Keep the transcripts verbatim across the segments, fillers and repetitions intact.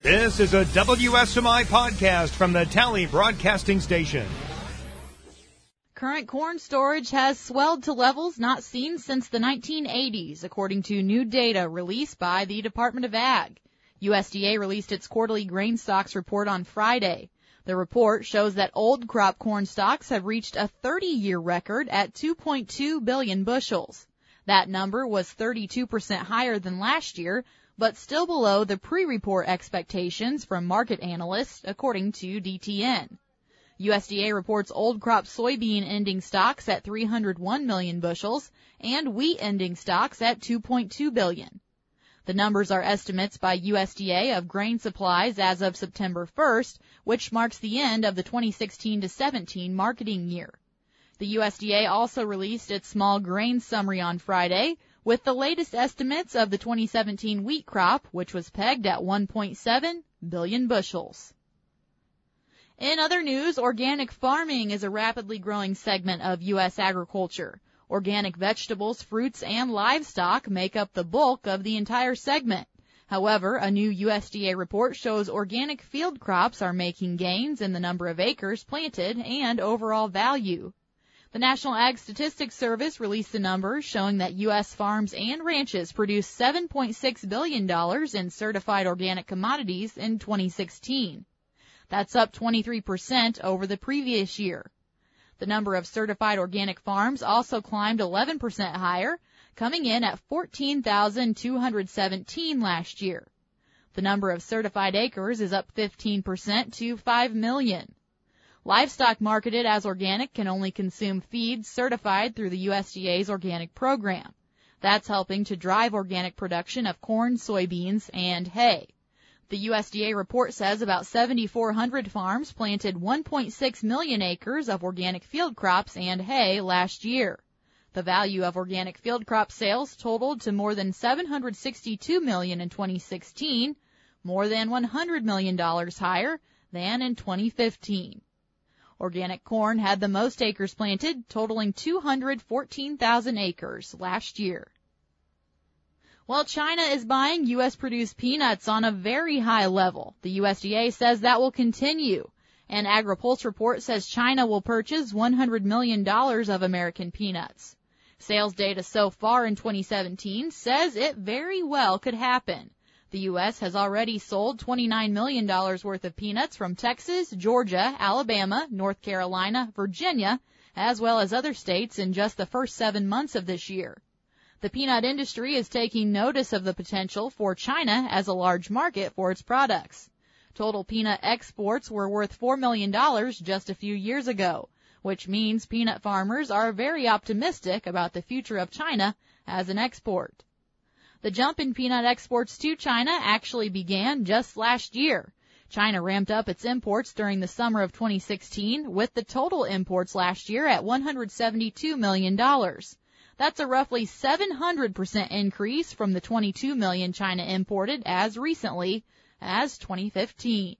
This is a W S M I podcast from the Tally Broadcasting Station. Current corn storage has swelled to levels not seen since the nineteen eighties, according to new data released by the Department of Ag. U S D A released its quarterly grain stocks report on Friday. The report shows that old crop corn stocks have reached a thirty-year record at two point two billion bushels. That number was thirty-two percent higher than last year, but still below the pre-report expectations from market analysts, according to D T N. U S D A reports old crop soybean ending stocks at three hundred one million bushels and wheat ending stocks at two point two billion. The numbers are estimates by U S D A of grain supplies as of September first, which marks the end of the twenty sixteen to seventeen marketing year. The U S D A also released its small grain summary on Friday, with the latest estimates of the twenty seventeen wheat crop, which was pegged at one point seven billion bushels. In other news, organic farming is a rapidly growing segment of U S agriculture. Organic vegetables, fruits, and livestock make up the bulk of the entire segment. However, a new U S D A report shows organic field crops are making gains in the number of acres planted and overall value. The National Ag Statistics Service released the numbers showing that U S farms and ranches produced seven point six billion dollars in certified organic commodities in twenty sixteen. That's up twenty-three percent over the previous year. The number of certified organic farms also climbed eleven percent higher, coming in at fourteen thousand two hundred seventeen last year. The number of certified acres is up fifteen percent to five million. Livestock marketed as organic can only consume feed certified through the U S D A's organic program. That's helping to drive organic production of corn, soybeans, and hay. The U S D A report says about seven thousand four hundred farms planted one point six million acres of organic field crops and hay last year. The value of organic field crop sales totaled to more than seven hundred sixty-two million dollars in twenty sixteen, more than one hundred million dollars higher than in twenty fifteen. Organic corn had the most acres planted, totaling two hundred fourteen thousand acres last year. While China is buying U S-produced peanuts on a very high level, the U S D A says that will continue. An AgriPulse report says China will purchase one hundred million dollars of American peanuts. Sales data so far in twenty seventeen says it very well could happen. The U S has already sold twenty-nine million dollars worth of peanuts from Texas, Georgia, Alabama, North Carolina, Virginia, as well as other states in just the first seven months of this year. The peanut industry is taking notice of the potential for China as a large market for its products. Total peanut exports were worth four million dollars just a few years ago, which means peanut farmers are very optimistic about the future of China as an export. The jump in peanut exports to China actually began just last year. China ramped up its imports during the summer of twenty sixteen, with the total imports last year at one hundred seventy-two million dollars. That's a roughly seven hundred percent increase from the twenty-two million dollars China imported as recently as twenty fifteen.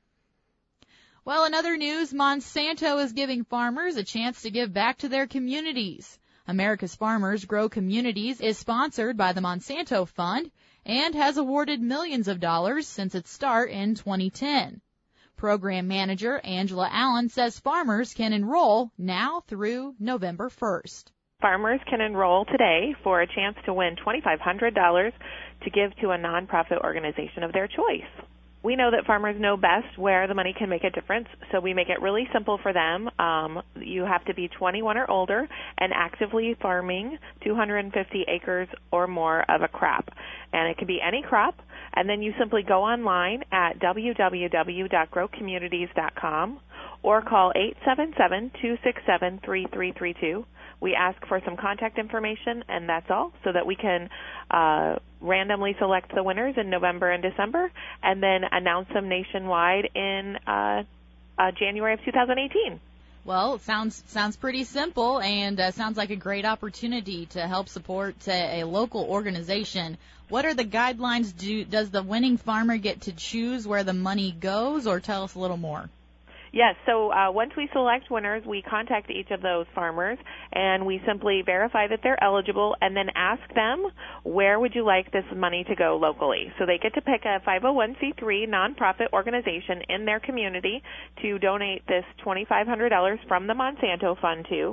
Well, in other news, Monsanto is giving farmers a chance to give back to their communities. America's Farmers Grow Communities is sponsored by the Monsanto Fund and has awarded millions of dollars since its start in twenty ten. Program manager Angela Allen says farmers can enroll now through November first. Farmers can enroll today for a chance to win two thousand five hundred dollars to give to a nonprofit organization of their choice. We know that farmers know best where the money can make a difference, so we make it really simple for them. Um, you have to be twenty-one or older and actively farming two hundred fifty acres or more of a crop. And it can be any crop, and then you simply go online at w w w dot grow communities dot com or call eight seven seven, two six seven, three three three two. We ask for some contact information, and that's all, so that we can uh, randomly select the winners in November and December, and then announce them nationwide in uh, uh, January of two thousand eighteen. Well, it sounds sounds pretty simple, and uh, sounds like a great opportunity to help support a, a local organization. What are the guidelines? Do, does the winning farmer get to choose where the money goes, or tell us a little more? Yes, so uh, once we select winners, we contact each of those farmers, and we simply verify that they're eligible and then ask them, where would you like this money to go locally? So they get to pick a five oh one c three nonprofit organization in their community to donate this twenty-five hundred dollars from the Monsanto Fund to.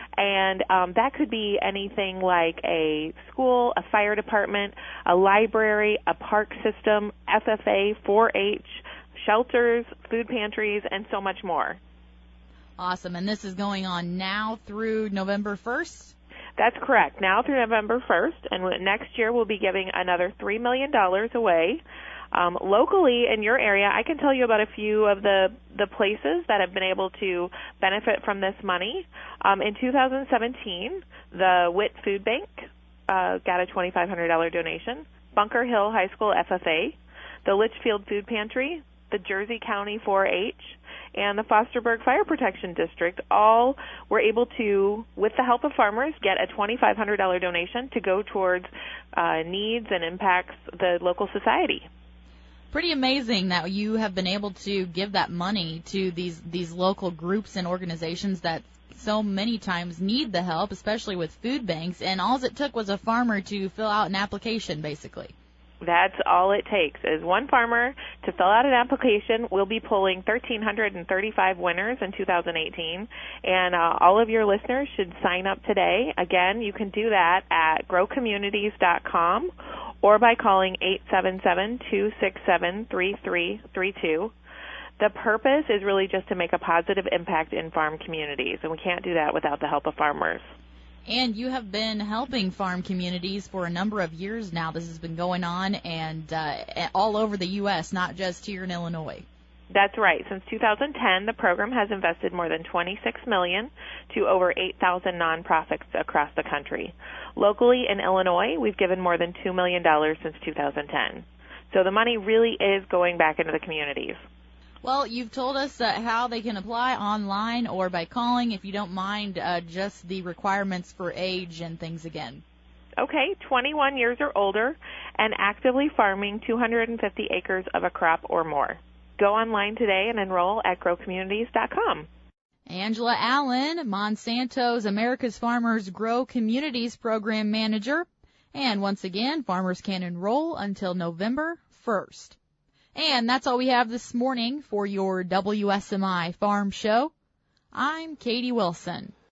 And um, that could be anything like a school, a fire department, a library, a park system, F F A, four H, shelters, food pantries, and so much more. Awesome. And this is going on now through November first? That's correct. Now through November first. And next year we'll be giving another three million dollars away. Um, locally in your area, I can tell you about a few of the, the places that have been able to benefit from this money. Um, in two thousand seventeen, the Witt Food Bank uh, got a twenty-five hundred dollars donation. Bunker Hill High School F F A, the Litchfield Food Pantry, the Jersey County four H, and the Fosterburg Fire Protection District all were able to, with the help of farmers, get a twenty-five hundred dollars donation to go towards uh, needs and impacts the local society. Pretty amazing that you have been able to give that money to these these local groups and organizations that so many times need the help, especially with food banks, and all it took was a farmer to fill out an application, basically. That's all it takes is one farmer to fill out an application. We'll be pulling one thousand three hundred thirty-five winners in two thousand eighteen, and uh, all of your listeners should sign up today. Again, you can do that at grow communities dot com or by calling eight seven seven, two six seven, three three three two. The purpose is really just to make a positive impact in farm communities, and we can't do that without the help of farmers. And you have been helping farm communities for a number of years now. This has been going on and uh, all over the U S, not just here in Illinois. That's right. Since two thousand ten, the program has invested more than twenty-six million dollars to over eight thousand nonprofits across the country. Locally in Illinois, we've given more than two million dollars since two thousand ten. So the money really is going back into the communities. Well, you've told us uh, how they can apply online or by calling, if you don't mind, uh, just the requirements for age and things again. Okay, twenty-one years or older and actively farming two hundred fifty acres of a crop or more. Go online today and enroll at grow communities dot com. Angela Allen, Monsanto's America's Farmers Grow Communities Program Manager. And once again, farmers can enroll until November first. And that's all we have this morning for your W S M I Farm Show. I'm Katie Wilson.